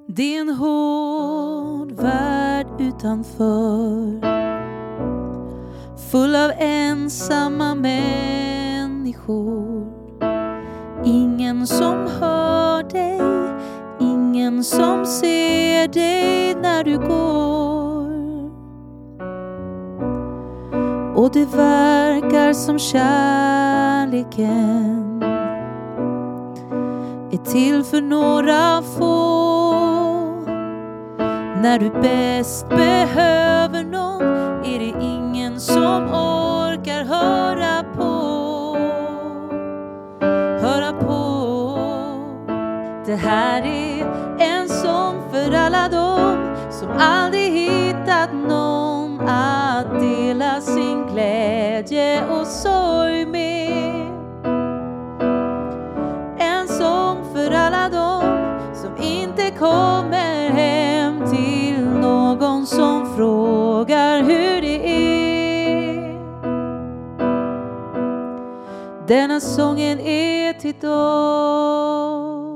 Det är en hård värld utanför, full av ensamma människor. Ingen som hör dig, ingen som ser dig när du går. Och det verkar som kärleken är till för några få. När du bäst behöver någon är det ingen som orkar höra på. Höra på. Det här är en sång för alla dem som aldrig hittat någon att dela sin glädje och sorg med. En sång för alla dem som inte kommer hem till någon som frågar hur det är. Denna sången är till dem.